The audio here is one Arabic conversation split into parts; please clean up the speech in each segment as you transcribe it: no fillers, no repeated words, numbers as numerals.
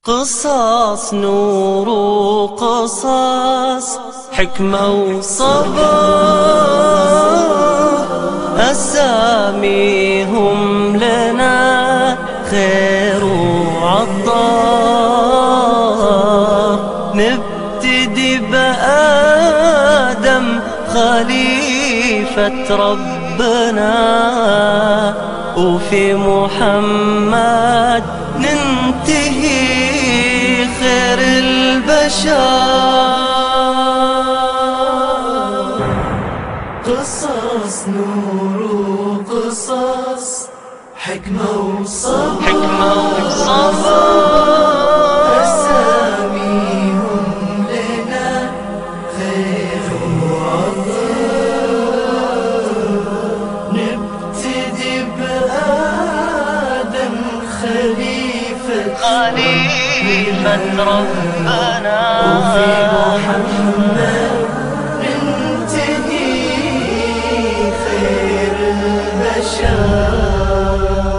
قصص نور وقصص حكمة وصبر، أساميهم لنا خير وعطار. نبتدي بآدم خليفة ربنا، وفي محمد ننتهي خير البشر. قصص نور وقصص حكمة وصبر، أساميهم لنا خير وعطار. نبتدي بآدم خليفة ربنا، وفي محمد ننتهي خير البشر.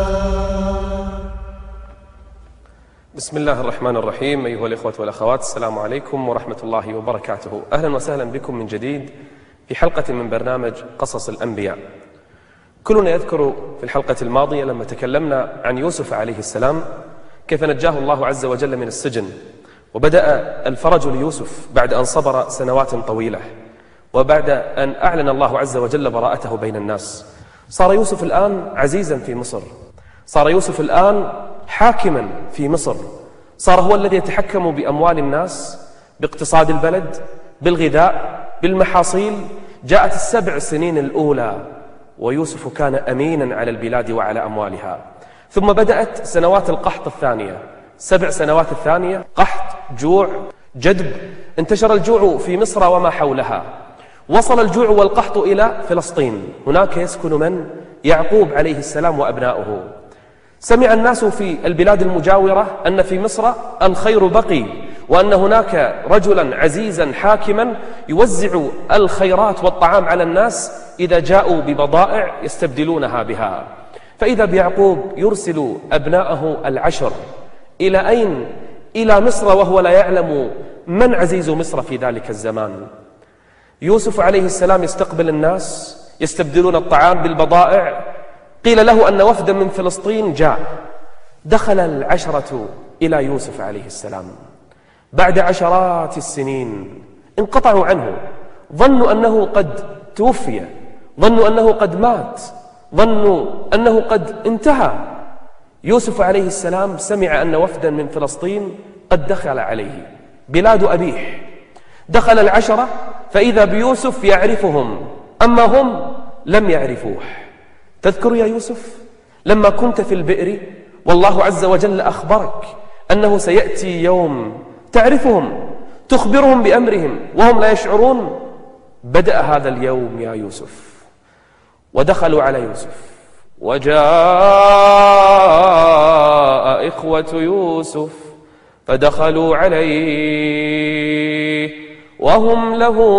بسم الله الرحمن الرحيم. أيها الإخوة والأخوات، السلام عليكم ورحمة الله وبركاته. أهلا وسهلا بكم من جديد في حلقة من برنامج قصص الأنبياء. كلنا يذكر في الحلقة الماضية لما تكلمنا عن يوسف عليه السلام كيف نجاه الله عز وجل من السجن، وبدأ الفرج ليوسف بعد أن صبر سنوات طويلة، وبعد أن أعلن الله عز وجل براءته بين الناس. صار يوسف الآن عزيزا في مصر، صار يوسف الآن حاكما في مصر، صار هو الذي يتحكم بأموال الناس، باقتصاد البلد، بالغذاء، بالمحاصيل. جاءت ال7 سنين الأولى ويوسف كان أمينا على البلاد وعلى أموالها. ثم بدأت سنوات القحط الثانية، 7 سنوات الثانية، قحط، جوع، جدب. انتشر الجوع في مصر وما حولها، وصل الجوع والقحط إلى فلسطين. هناك يسكن من؟ يعقوب عليه السلام وأبناؤه. سمع الناس في البلاد المجاورة أن في مصر الخير بقي، وأن هناك رجلا عزيزا حاكما يوزع الخيرات والطعام على الناس إذا جاءوا ببضائع يستبدلونها بها. فإذا بيعقوب يرسل أبناءه ال10 إلى أين؟ إلى مصر، وهو لا يعلم من عزيز مصر في ذلك الزمان. يوسف عليه السلام يستقبل الناس يستبدلون الطعام بالبضائع. قيل له أن وفدا من فلسطين جاء. دخل ال10 إلى يوسف عليه السلام بعد عشرات السنين، انقطعوا عنه، ظنوا أنه قد توفي، ظنوا أنه قد مات، ظنوا أنه قد انتهى. يوسف عليه السلام سمع أن وفدا من فلسطين قد دخل عليه بلاد أبيه. دخل ال10 فإذا بيوسف يعرفهم، أما هم لم يعرفوه. تذكر يا يوسف لما كنت في البئر والله عز وجل أخبرك أنه سيأتي يوم تعرفهم، تخبرهم بأمرهم وهم لا يشعرون؟ بدأ هذا اليوم يا يوسف، ودخلوا على يوسف، وجاء إخوة يوسف فدخلوا عليه وهم له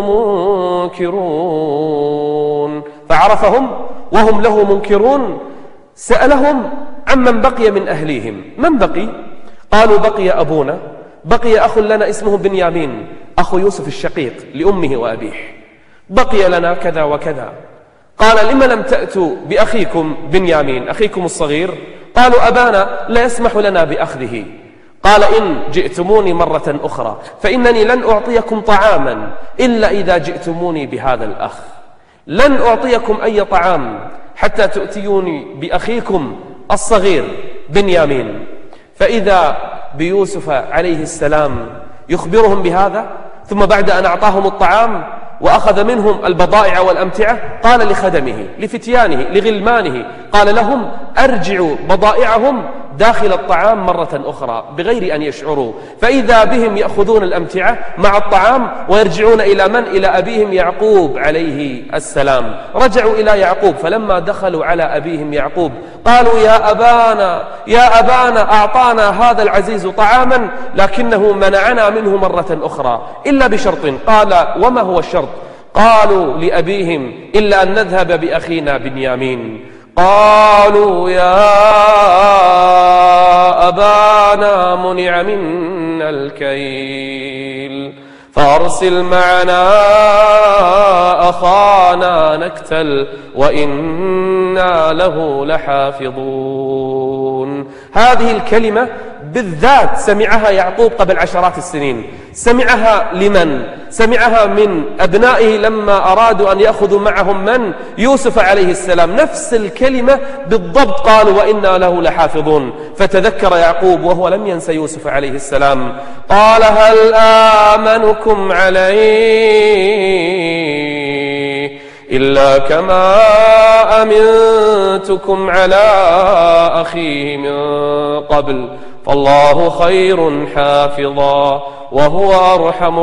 منكرون، فعرفهم وهم له منكرون. سألهم عمن بقي من أهليهم. من بقي؟ قالوا بقي أبونا، بقي أخ لنا اسمه بنيامين أخو يوسف الشقيق لأمه وأبيه، بقي لنا كذا وكذا. قال لما لم تأتوا بأخيكم بنيامين أخيكم الصغير؟ قالوا أبانا لا يسمح لنا بأخذه. قال إن جئتموني مرة أخرى فإنني لن أعطيكم طعاما إلا إذا جئتموني بهذا الأخ، لن أعطيكم أي طعام حتى تؤتيوني بأخيكم الصغير بنيامين. فإذا بيوسف عليه السلام يخبرهم بهذا، ثم بعد أن أعطاهم الطعام وأخذ منهم البضائع والأمتعة قال لخدمه لفتيانه لغلمانه، قال لهم أرجعوا بضائعهم داخل الطعام مرة أخرى بغير أن يشعروا. فإذا بهم يأخذون الأمتعة مع الطعام ويرجعون إلى من؟ إلى أبيهم يعقوب عليه السلام. رجعوا إلى يعقوب، فلما دخلوا على أبيهم يعقوب قالوا يا أبانا أعطانا هذا العزيز طعاما لكنه منعنا منه مرة أخرى إلا بشرط. قال وما هو الشرط؟ قالوا لأبيهم إلا أن نذهب بأخينا بنيامين. قالوا يا أبانا منع منا الكيل فأرسل معنا أخانا نكتل وإنا له لحافظون. هذه الكلمة بالذات سمعها يعقوب قبل عشرات السنين. سمعها لمن؟ سمعها من أبنائه لما أرادوا أن يأخذوا معهم من؟ يوسف عليه السلام. نفس الكلمة بالضبط قالوا وإنا له لحافظون. فتذكر يعقوب وهو لم ينس يوسف عليه السلام قال هل آمنكم عليه إلا كما أمنتكم على أخيه من قبل فالله خير حافظا وهو أرحم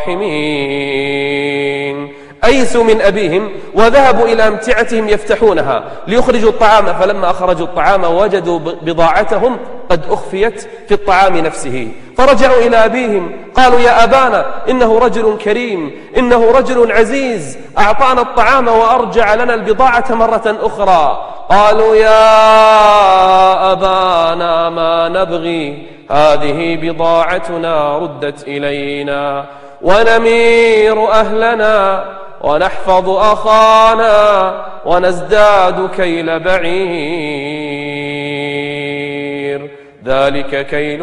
الراحمين. أيسوا من أبيهم وذهبوا إلى أمتعتهم يفتحونها ليخرجوا الطعام فلما أخرجوا الطعام وجدوا بضاعتهم قد أخفيت في الطعام نفسه فرجعوا إلى أبيهم قالوا يا أبانا إنه رجل كريم إنه رجل عزيز أعطانا الطعام وأرجع لنا البضاعة مرة أخرى. قالوا يا أبانا ما نبغي هذه بضاعتنا ردت إلينا ونمير أهلنا ونحفظ أخانا ونزداد كيل بعير ذلك كيل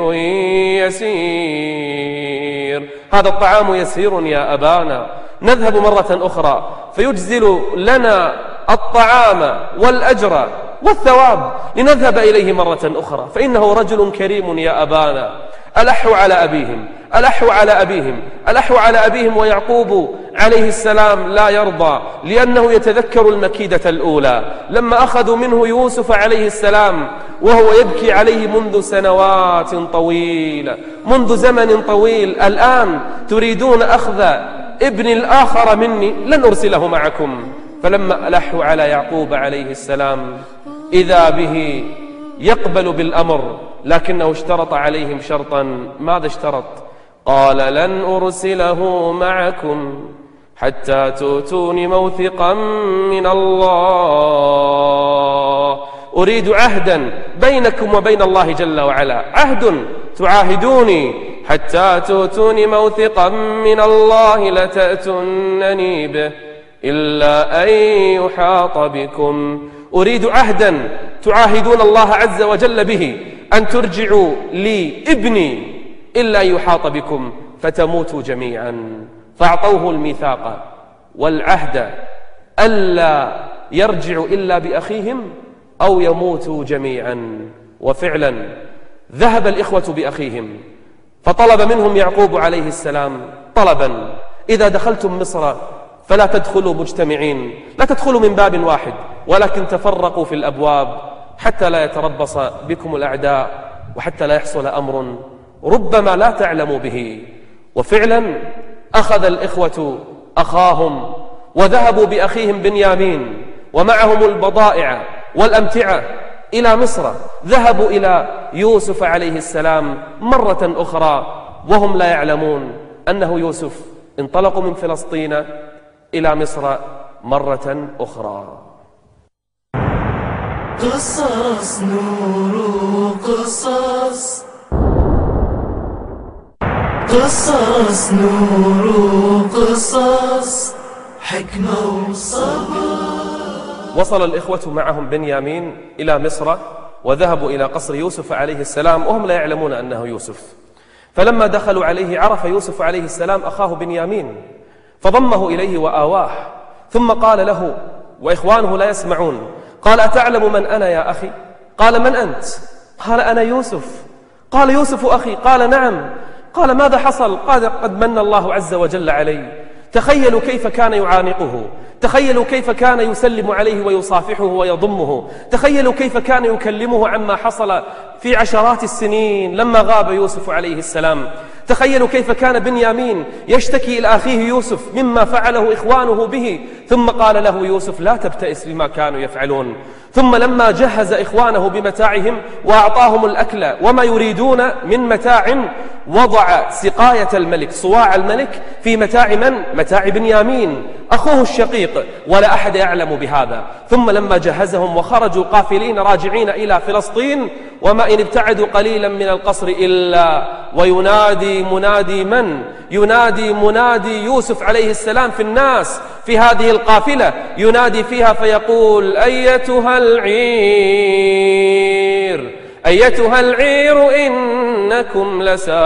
يسير. هذا الطعام يسير يا أبانا نذهب مرة أخرى فيجزل لنا الطعام والأجر والثواب لنذهب إليه مرة أخرى فإنه رجل كريم يا أبانا. ألحوا على أبيهم ألحوا على أبيهم ألحوا على أبيهم ويعقوب عليه السلام لا يرضى لأنه يتذكر المكيدة الأولى لما أخذوا منه يوسف عليه السلام وهو يبكي عليه منذ سنوات طويلة منذ زمن طويل. الآن تريدون أخذ ابن الآخر مني لن أرسله معكم. فلما ألحوا على يعقوب عليه السلام إذا به يقبل بالأمر لكنه اشترط عليهم شرطا. ماذا اشترط؟ قال لن أرسله معكم حتى تؤتوني موثقا من الله أريد عهدا بينكم وبين الله جل وعلا عهد تعاهدوني حتى تؤتوني موثقا من الله لتأتونني به إلا أن يحاط بكم. أريد عهدا تعاهدون الله عز وجل به أن ترجعوا لي ابني إلا أن يحاط بكم فتموتوا جميعا. فأعطوه الميثاق والعهد ألا يرجعوا إلا بأخيهم أو يموتوا جميعا. وفعلا ذهب الإخوة بأخيهم فطلب منهم يعقوب عليه السلام طلبا إذا دخلتم مصر فلا تدخلوا مجتمعين لا تدخلوا من باب واحد ولكن تفرقوا في الأبواب حتى لا يتربص بكم الأعداء وحتى لا يحصل أمر ربما لا تعلموا به. وفعلا أخذ الإخوة أخاهم وذهبوا بأخيهم بنيامين ومعهم البضائع والأمتعة إلى مصر. ذهبوا إلى يوسف عليه السلام مرة أخرى وهم لا يعلمون أنه يوسف. انطلقوا من فلسطين إلى مصر مرة أخرى. قصص نور قصص قصص نور قصص حكمة وصبر. وصل الإخوة معهم بنيامين إلى مصر وذهبوا إلى قصر يوسف عليه السلام وهم لا يعلمون أنه يوسف. فلما دخلوا عليه عرف يوسف عليه السلام أخاه بنيامين فضمه إليه وآواه ثم قال له وإخوانه لا يسمعون قال أتعلم من أنا يا أخي؟ قال من أنت؟ قال أنا يوسف. قال يوسف أخي؟ قال نعم. قال ماذا حصل؟ قال قد من الله عز وجل علي. تخيلوا كيف كان يعانقه تخيلوا كيف كان يسلم عليه ويصافحه ويضمه تخيلوا كيف كان يكلمه عما حصل في عشرات السنين لما غاب يوسف عليه السلام. تخيلوا كيف كان بنيامين يشتكي إلى أخيه يوسف مما فعله إخوانه به ثم قال له يوسف لا تبتئس بما كانوا يفعلون ثم لما جهز إخوانه بمتاعهم وأعطاهم الأكل وما يريدون من متاع، وضع سقاية الملك، صواع الملك، في متاع من؟ متاع بنيامين أخوه الشقيق، ولا أحد يعلم بهذا. ثم لما جهزهم وخرجوا قافلين راجعين إلى فلسطين، وما إن ابتعدوا قليلا من القصر إلا وينادي منادي من؟ ينادي منادي يوسف عليه السلام في الناس في هذه القافلة، ينادي فيها فيقول: أيتها العير أيتها العير إنكم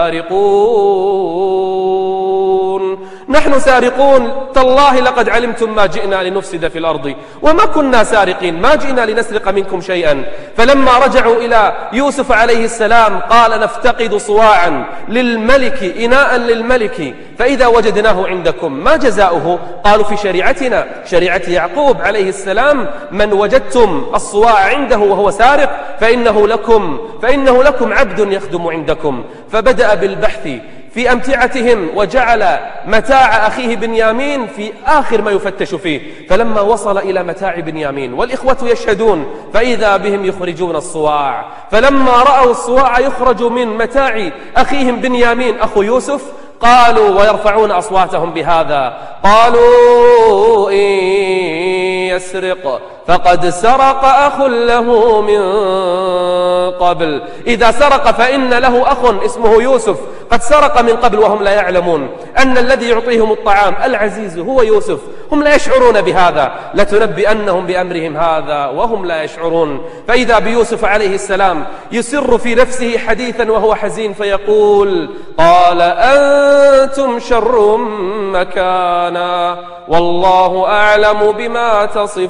لسارقون، نحن سارقون، تالله لقد علمتم ما جئنا لنفسد في الأرض وما كنا سارقين، ما جئنا لنسرق منكم شيئا. فلما رجعوا إلى يوسف عليه السلام قال: نفتقد صواعا للملك، إناء للملك، فإذا وجدناه عندكم ما جزاؤه؟ قالوا: في شريعتنا، شريعة يعقوب عليه السلام، من وجدتم الصواع عنده وهو سارق فإنه لكم عبد يخدم عندكم. فبدأ بالبحث في أمتعتهم وجعل متاع أخيه بنيامين في آخر ما يفتش فيه. فلما وصل إلى متاع بنيامين والإخوة يشهدون فإذا بهم يخرجون الصواع، فلما رأوا الصواع يخرج من متاع أخيهم بنيامين أخو يوسف قالوا ويرفعون أصواتهم بهذا، قالوا: إن يسرق فقد سرق أخ له من قبل. إذا سرق فإن له أخ اسمه يوسف قد سرق من قبل وهم لا يعلمون أن الذي يعطيهم الطعام العزيز هو يوسف، هم لا يشعرون بهذا، لتنبئنهم بأمرهم هذا وهم لا يشعرون. فإذا بيوسف عليه السلام يسر في نفسه حديثا وهو حزين فيقول: قال: أنتم شر مكانا والله أعلم بما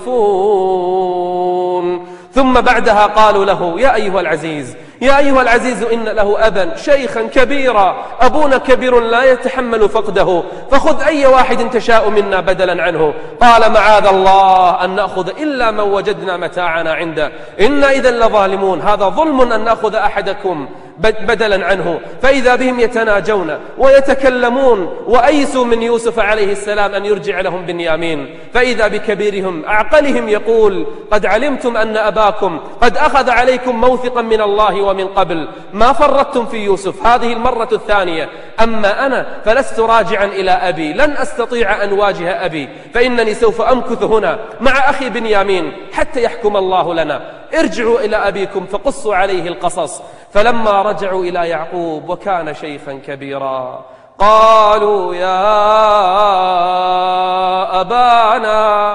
تصفون. ثم بعدها قالوا له: يا أيها العزيز إن له أبا شيخا كبيرا، أبونا كبير لا يتحمل فقده، فخذ أي واحد تشاء منا بدلا عنه. قال: معاذ الله أن نأخذ إلا من وجدنا متاعنا عنده، إنا إذا لظالمون، هذا ظلم أن نأخذ أحدكم بدلا عنه. فإذا بهم يتناجون ويتكلمون وأيسوا من يوسف عليه السلام أن يرجع لهم بنيامين، فإذا بكبيرهم أعقلهم يقول: قد علمتم أن أباكم قد أخذ عليكم موثقا من الله ومن قبل، ما فرطتم في يوسف، هذه المرة الثانية، أما أنا فلست راجعا إلى أبي، لن أستطيع أن واجه أبي، فإنني سوف أمكث هنا مع أخي بنيامين حتى يحكم الله لنا، ارجعوا إلى أبيكم فقصوا عليه القصص. فلما رجعوا إلى يعقوب وكان شيخا كبيرا قالوا: يا أبانا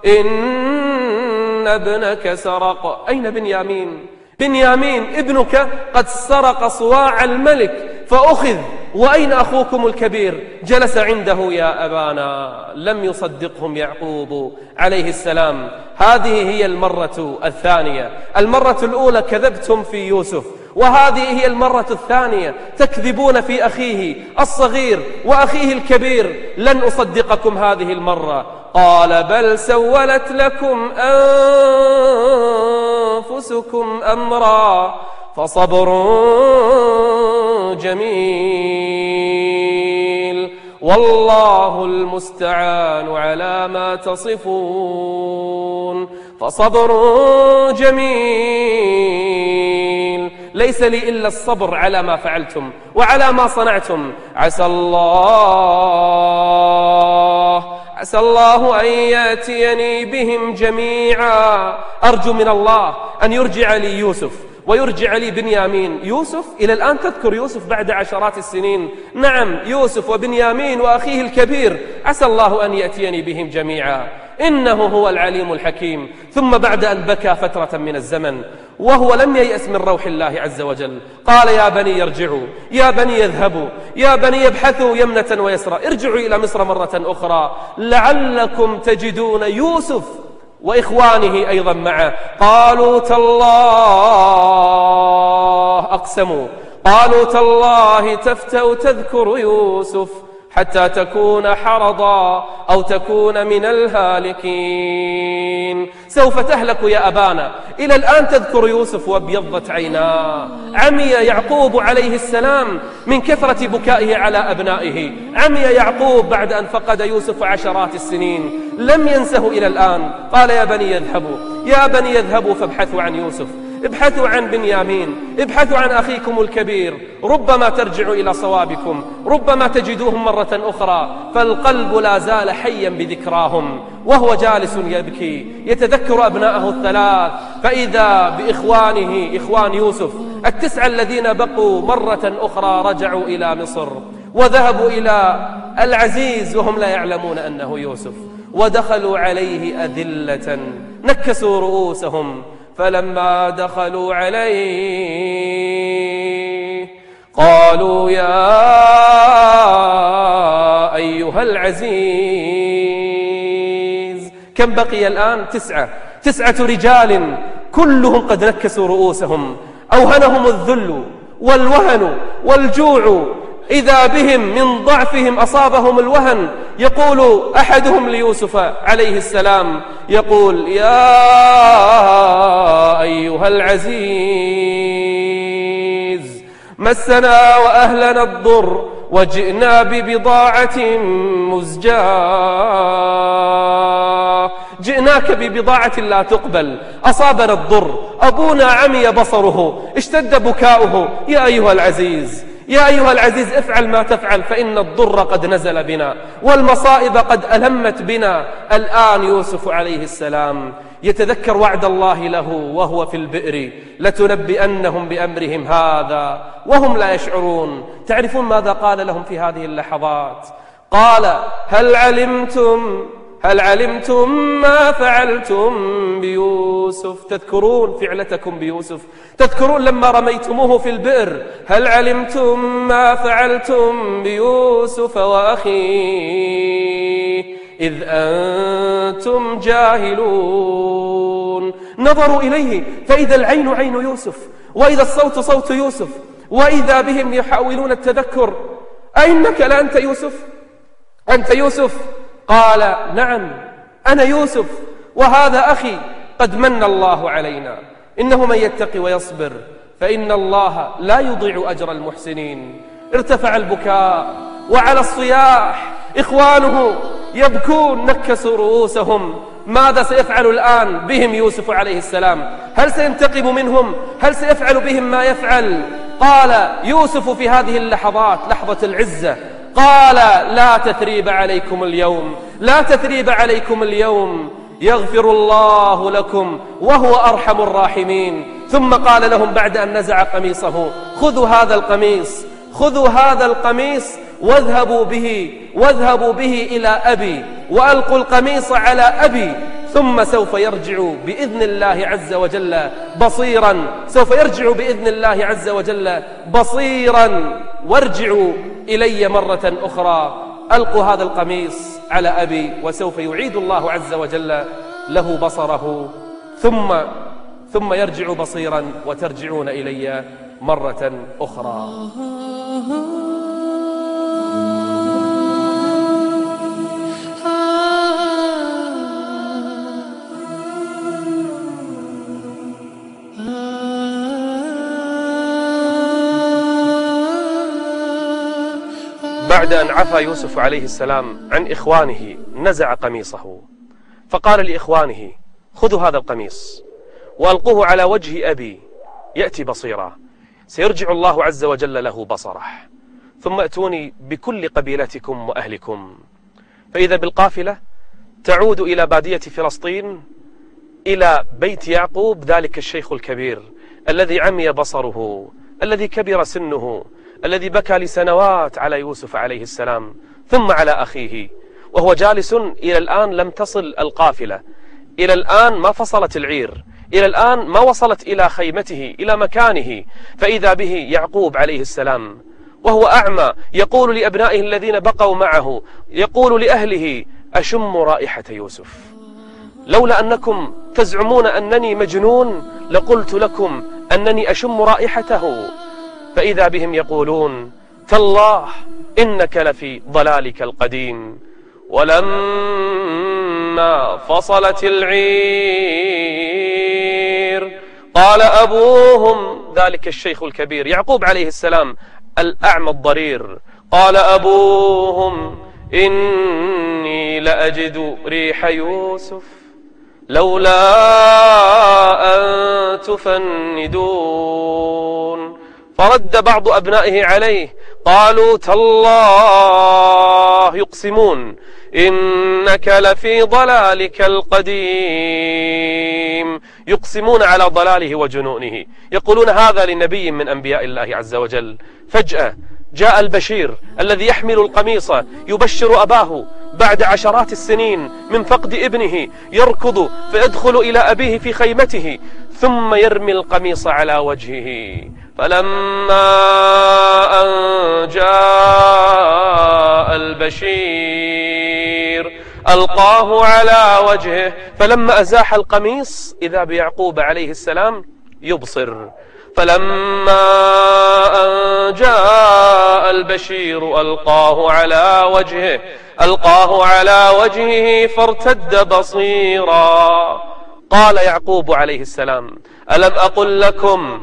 إن ابنك سرق. أين بنيامين؟ بنيامين ابنك قد سرق صواع الملك فأخذ، وأين أخوكم الكبير؟ جلس عنده يا أبانا. لم يصدقهم يعقوب عليه السلام. هذه هي المرة الثانية. المرة الأولى كذبتم في يوسف، وهذه هي المرة الثانية تكذبون في أخيه الصغير وأخيه الكبير. لن أصدقكم هذه المرة. قال: بل سولت لكم أنفسكم أمرا فصبر جميل والله المستعان على ما تصفون. فصبر جميل، ليس لي إلا الصبر على ما فعلتم وعلى ما صنعتم. عسى الله أن يأتيني بهم جميعا. أرجو من الله أن يرجع لي يوسف ويرجع لي بنيامين. يوسف إلى الآن تذكر يوسف بعد عشرات السنين. نعم، يوسف وبنيامين وأخيه الكبير، عسى الله أن يأتيني بهم جميعا إنه هو العليم الحكيم. ثم بعد أن بكى فترة من الزمن وهو لم ييأس من روح الله عز وجل قال: يا بني يرجعوا، يا بني يذهبوا، يا بني يبحثوا يمنة ويسرى، ارجعوا إلى مصر مرة أخرى لعلكم تجدون يوسف وإخوانه أيضا معه. قالوا تالله، أقسموا، قالوا تالله تفتأ تذكر يوسف حتى تكون حرضا أو تكون من الهالكين. سوف تهلك يا أبانا. إلى الآن تذكر يوسف وابيضت عيناه. عمي يعقوب عليه السلام من كثرة بكائه على أبنائه. عمي يعقوب بعد أن فقد يوسف عشرات السنين، لم ينسه إلى الآن. قال يا بني يذهبوا، يا بني يذهبوا فابحثوا عن يوسف، ابحثوا عن بنيامين، ابحثوا عن أخيكم الكبير، ربما ترجعوا إلى صوابكم، ربما تجدوهم مرة أخرى. فالقلب لا زال حيا بذكراهم، وهو جالس يبكي يتذكر أبناءه الثلاث، فإذا بإخوانه إخوان يوسف التسعة الذين بقوا مرة أخرى رجعوا إلى مصر وذهبوا إلى العزيز وهم لا يعلمون أنه يوسف، ودخلوا عليه أذلة نكسوا رؤوسهم. فلما دخلوا عليه قالوا يا أيها العزيز. كم بقي الآن؟ تسعة رجال كلهم قد نكسوا رؤوسهم، أوهنهم الذل والوهن والجوع، إذا بهم من ضعفهم أصابهم الوهن. يقول أحدهم ليوسف عليه السلام، يقول يا أيها العزيز مسنا وأهلنا الضر وجئنا ببضاعة مزجاة. جئناك ببضاعة لا تقبل، أصابنا الضر، أبونا عمي بصره، اشتد بكاؤه. يا أيها العزيز، يا أيها العزيز افعل ما تفعل، فإن الضر قد نزل بنا والمصائب قد ألمت بنا. الآن يوسف عليه السلام يتذكر وعد الله له وهو في البئر، لتنبئنهم بأمرهم هذا وهم لا يشعرون. تعرفون ماذا قال لهم في هذه اللحظات؟ قال هل علمتم ما فعلتم بيوسف؟ تذكرون فعلتكم بيوسف، تذكرون لما رميتموه في البئر. هل علمتم ما فعلتم بيوسف وأخيه إذ أنتم جاهلون؟ نظروا إليه فإذا العين عين يوسف، وإذا الصوت صوت يوسف، وإذا بهم يحاولون التذكر. أئنك لأنت يوسف؟ أنت يوسف؟ قال نعم أنا يوسف، وهذا أخي، قد من الله علينا، إنه من يتقي ويصبر فإن الله لا يضيع أجر المحسنين. ارتفع البكاء وعلى الصياح، إخوانه يبكون نكسوا رؤوسهم. ماذا سيفعل الآن بهم يوسف عليه السلام؟ هل سينتقم منهم؟ هل سيفعل بهم ما يفعل؟ قال يوسف في هذه اللحظات، لحظة العزة، قال لا تثريب عليكم اليوم، لا تثريب عليكم اليوم، يغفر الله لكم وهو أرحم الراحمين. ثم قال لهم بعد أن نزع قميصه خذوا هذا القميص واذهبوا به إلى أبي وألقوا القميص على أبي، ثم سوف يرجع بإذن الله عز وجل بصيرا، سوف يرجع بإذن الله عز وجل بصيرا، وارجعوا إلي مرة أخرى، ألقوا هذا القميص على أبي وسوف يعيد الله عز وجل له بصره، ثم يرجع بصيرا وترجعون إلي مرة أخرى. بعد أن عفى يوسف عليه السلام عن إخوانه نزع قميصه، فقال لإخوانه خذوا هذا القميص وألقوه على وجه أبي يأتي بصيرا، سيرجع الله عز وجل له بصره، ثم أتوني بكل قبيلتكم وأهلكم. فإذا بالقافلة تعود إلى بادية فلسطين، إلى بيت يعقوب، ذلك الشيخ الكبير الذي عمي بصره، الذي كبر سنه، الذي بكى لسنوات على يوسف عليه السلام ثم على أخيه، وهو جالس. إلى الآن لم تصل القافلة، إلى الآن ما فصلت العير، إلى الآن ما وصلت إلى خيمته، إلى مكانه، فإذا به يعقوب عليه السلام وهو أعمى يقول لأبنائه الذين بقوا معه، يقول لأهله أشم رائحة يوسف، لولا أنكم تزعمون أنني مجنون لقلت لكم أنني أشم رائحته. فإذا بهم يقولون تالله إنك لفي ضلالك القديم. ولما فصلت العير قال أبوهم، ذلك الشيخ الكبير يعقوب عليه السلام الأعمى الضرير، قال أبوهم إني لأجد ريح يوسف لولا أن تفندون. فرد بعض أبنائه عليه قالوا تالله يقسمون إنك لفي ضلالك القديم، يقسمون على ضلاله وجنونه، يقولون هذا لنبي من أنبياء الله عز وجل. فجأة جاء البشير الذي يحمل القميص يبشر أباه بعد عشرات السنين من فقد ابنه، يركض فيدخل إلى أبيه في خيمته ثم يرمي القميص على وجهه. فلما أن جاء البشير ألقاه على وجهه، فلما أزاح القميص إذا بيعقوب عليه السلام يبصر. فلما أن جاء البشير ألقاه على وجهه فارتد بصيرا. قال يعقوب عليه السلام ألم أقل لكم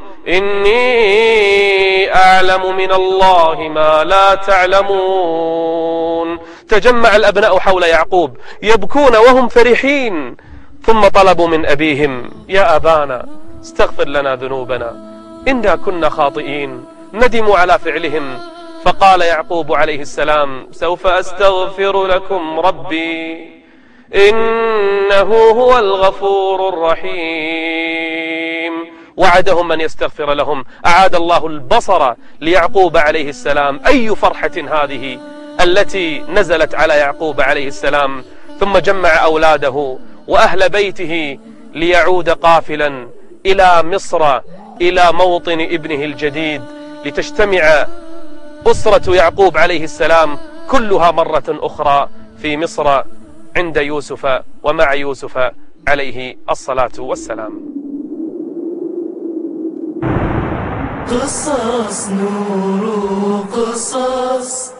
إني أعلم من الله ما لا تعلمون. تجمع الأبناء حول يعقوب يبكون وهم فرحين، ثم طلبوا من أبيهم يا أبانا استغفر لنا ذنوبنا إنا كنا خاطئين. ندموا على فعلهم، فقال يعقوب عليه السلام سوف أستغفر لكم ربي إنه هو الغفور الرحيم. وعدهم أن يستغفر لهم. أعاد الله البصر ليعقوب عليه السلام. أي فرحة هذه التي نزلت على يعقوب عليه السلام. ثم جمع أولاده وأهل بيته ليعود قافلا إلى مصر، إلى موطن ابنه الجديد، لتجتمع أسرة يعقوب عليه السلام كلها مرة أخرى في مصر عند يوسف ومع يوسف عليه الصلاة والسلام. قصص نور قصص،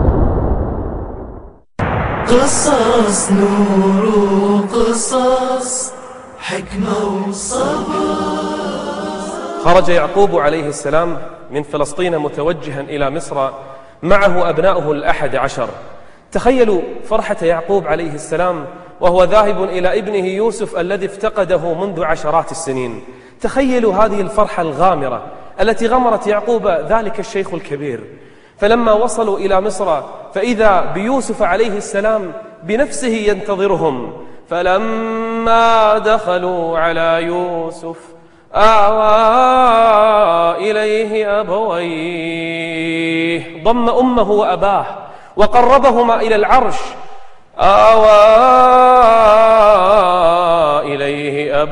قصص نور قصص، حكمة وصبر. خرج يعقوب عليه السلام من فلسطين متوجها إلى مصر معه أبناؤه 11. تخيلوا فرحة يعقوب عليه السلام وهو ذاهب إلى ابنه يوسف الذي افتقده منذ عشرات السنين. تخيلوا هذه الفرحة الغامرة التي غمرت يعقوب ذلك الشيخ الكبير. فلما وصلوا إلى مصر فإذا بيوسف عليه السلام بنفسه ينتظرهم. فلما دخلوا على يوسف آوى إليه أبويه، ضم أمه وأباه وقربهما إلى العرش. آوى إليه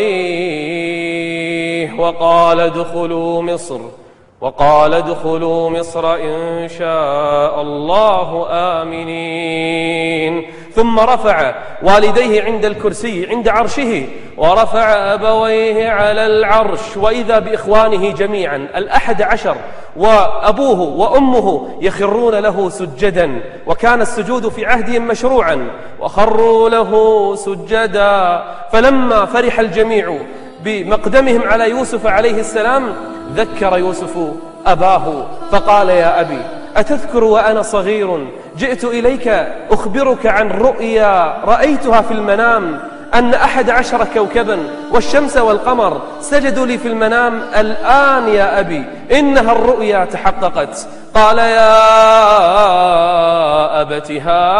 أبويه وقال ادخلوا مصر إن شاء الله آمنين. ثم رفع والديه عند الكرسي عند عرشه، ورفع أبويه على العرش، وإذا بإخوانه جميعا 11 وأبوه وأمه يخرون له سجدا، وكان السجود في عهدهم مشروعا، وخروا له سجدا. فلما فرح الجميع بمقدمهم على يوسف عليه السلام ذكر يوسف أباه فقال يا أبي أتذكر وأنا صغير جئت إليك أخبرك عن رؤيا رأيتها في المنام أن 11 كوكبا والشمس والقمر سجدوا لي في المنام. الآن يا أبي إنها الرؤيا تحققت. قال يا أبت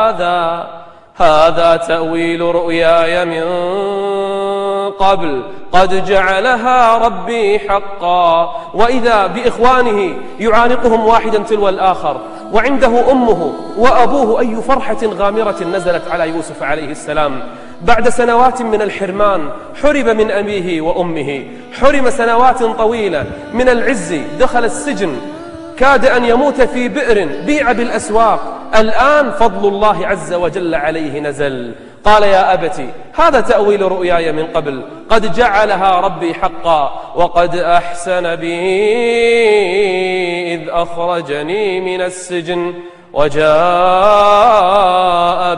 هذا تأويل رؤياي من قبل قد جعلها ربي حقا. وإذا بإخوانه يعانقهم واحدا تلو الآخر، وعنده أمه وأبوه. أي فرحة غامرة نزلت على يوسف عليه السلام بعد سنوات من الحرمان. حرم من أبيه وأمه، حرم سنوات طويلة من العز، دخل السجن، كاد أن يموت في بئر، بيع بالأسواق. الآن فضل الله عز وجل عليه نزل. قال يا أبت هذا تأويل رؤياي من قبل قد جعلها ربي حقا وقد أحسن بي إذ أخرجني من السجن وجاء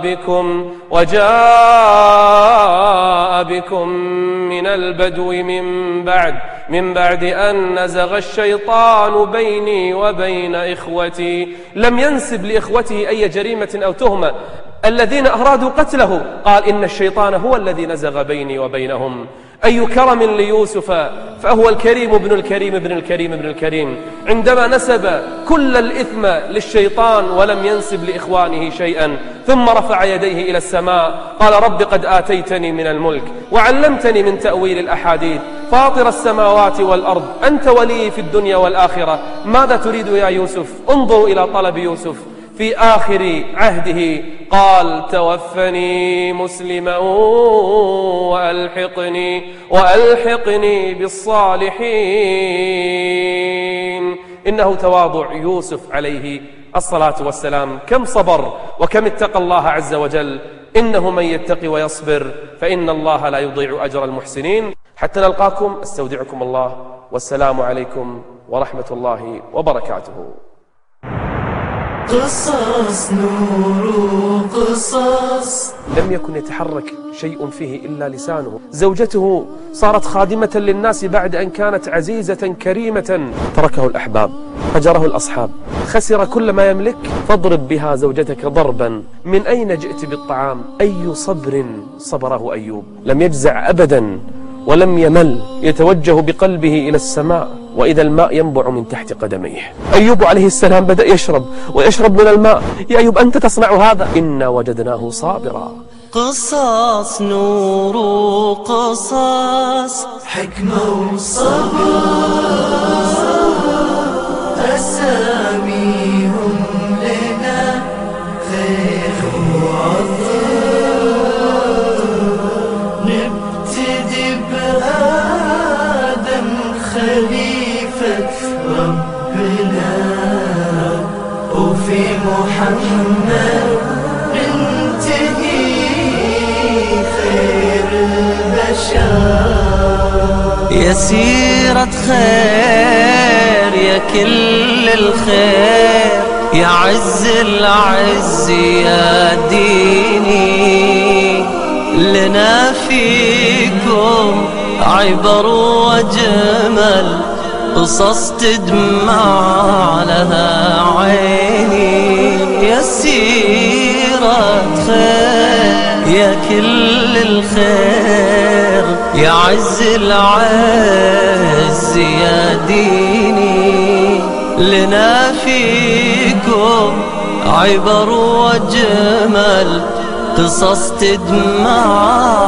بكم من البدو من بعد أن نزغ الشيطان بيني وبين إخوتي. لم ينسب لإخوته أي جريمة أو تهمة الذين أرادوا قتله، قال إن الشيطان هو الذي نزغ بيني وبينهم. أي كرم ليوسف، فهو الكريم ابن الكريم ابن الكريم ابن الكريم، عندما نسب كل الإثم للشيطان ولم ينسب لإخوانه شيئا، ثم رفع يديه إلى السماء قال رب قد آتيتني من الملك وعلمتني من تأويل الأحاديث فاطر السماوات والأرض أنت ولي في الدنيا والآخرة، ماذا تريد يا يوسف؟ انظروا إلى طلب يوسف في آخر عهده، قال توفني مسلما وألحقني بالصالحين. إنه تواضع يوسف عليه الصلاة والسلام، كم صبر وكم اتقى الله عز وجل. إنه من يتقي ويصبر فإن الله لا يضيع أجر المحسنين. حتى نلقاكم استودعكم الله، والسلام عليكم ورحمة الله وبركاته. قصص نور قصص. لم يكن يتحرك شيء فيه إلا لسانه. زوجته صارت خادمة للناس بعد أن كانت عزيزة كريمة. تركه الأحباب، هجره الأصحاب، خسر كل ما يملك. فاضرب بها زوجتك ضربا. من أين جئت بالطعام؟ أي صبر صبره أيوب، لم يجزع أبدا ولم يمل، يتوجه بقلبه إلى السماء وإذا الماء ينبع من تحت قدميه. أيوب عليه السلام بدأ يشرب ويشرب من الماء. يا أيوب أنت تصنع هذا؟ إنا وجدناه صابرا. قصص نور قصص، حكمة وصبر، أساميهم لنا خير وعطر. نبتدي بآدم خليفة ربنا، وفي محمد ننتهي خير البشر. يا سيرة خير يا كل الخير، يا عز العز يا ديني، لنا فيكم عبر وجمل، قصص تدمع لها عيني. يا سيرة خير يا كل الخير، يا عز العز يا ديني، لنا فيكم عبر وجمل، قصص تدمع